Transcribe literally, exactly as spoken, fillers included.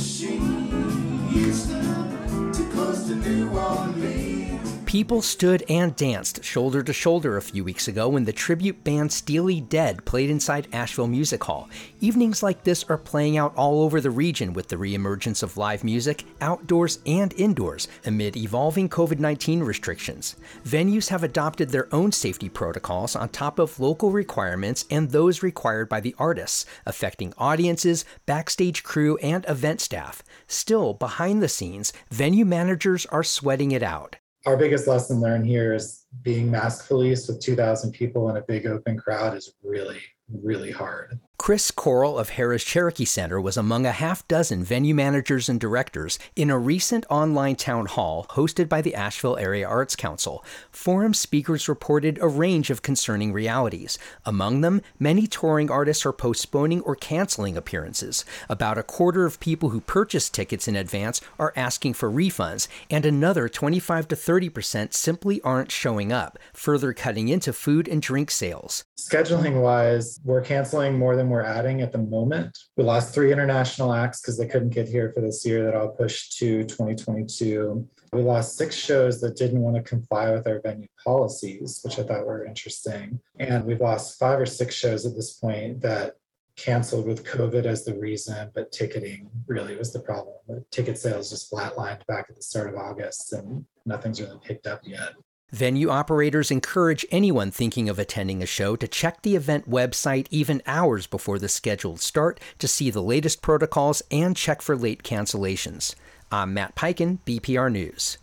People stood and danced shoulder to shoulder a few weeks ago when the tribute band Steely Dead played inside Asheville Music Hall. Evenings like this are playing out all over the region with the reemergence of live music, outdoors and indoors, amid evolving covid nineteen restrictions. Venues have adopted their own safety protocols on top of local requirements and those required by the artists, affecting audiences, backstage crew, and event staff. Still, behind the scenes, venue managers are sweating it out. Our biggest lesson learned here is being mask policed with two thousand people in a big open crowd is really, really hard. Chris Corral of Harrah's Cherokee Center was among a half dozen venue managers and directors in a recent online town hall hosted by the Asheville Area Arts Council. Forum speakers reported a range of concerning realities. Among them, many touring artists are postponing or canceling appearances. About a quarter of people who purchased tickets in advance are asking for refunds, and another twenty-five to thirty percent simply aren't showing up, further cutting into food and drink sales. Scheduling-wise, we're canceling more than we're adding at the moment. We lost three international acts because they couldn't get here for this year that all pushed to twenty twenty-two. We lost six shows that didn't want to comply with our venue policies, which I thought were interesting. And we've lost five or six shows at this point that canceled with COVID as the reason, but ticketing really was the problem. The ticket sales just flatlined back at the start of August and nothing's really picked up yet. Venue operators encourage anyone thinking of attending a show to check the event website even hours before the scheduled start to see the latest protocols and check for late cancellations. I'm Matt Peiken, B P R News.